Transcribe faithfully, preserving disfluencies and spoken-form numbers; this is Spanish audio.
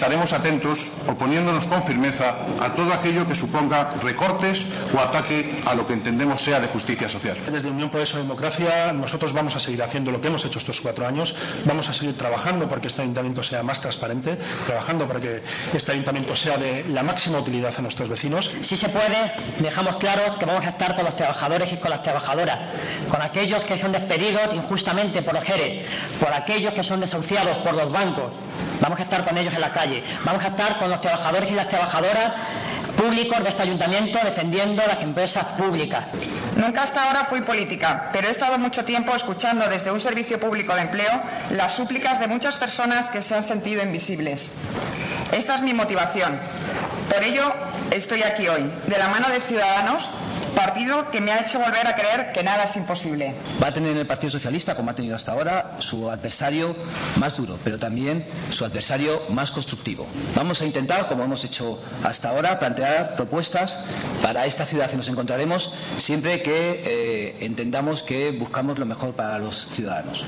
estaremos atentos, oponiéndonos con firmeza a todo aquello que suponga recortes o ataque a lo que entendemos sea de justicia social. Desde Unión Progreso y Democracia nosotros vamos a seguir haciendo lo que hemos hecho estos cuatro años, vamos a seguir trabajando para que este ayuntamiento sea más transparente, trabajando para que este ayuntamiento sea de la máxima utilidad a nuestros vecinos. Si se puede, dejamos claro que vamos a estar con los trabajadores y con las trabajadoras, con aquellos que son despedidos injustamente por los Jerez, por aquellos que son desahuciados por los bancos. Vamos a estar con ellos en la calle, vamos a estar con los trabajadores y las trabajadoras públicos de este ayuntamiento defendiendo las empresas públicas. Nunca hasta ahora fui política, pero he estado mucho tiempo escuchando desde un servicio público de empleo las súplicas de muchas personas que se han sentido invisibles. Esta es mi motivación. Por ello estoy aquí hoy, de la mano de Ciudadanos, partido que me ha hecho volver a creer que nada es imposible. Va a tener el Partido Socialista, como ha tenido hasta ahora, su adversario más duro, pero también su adversario más constructivo. Vamos a intentar, como hemos hecho hasta ahora, plantear propuestas para esta ciudad que nos encontraremos siempre que eh, entendamos que buscamos lo mejor para los ciudadanos.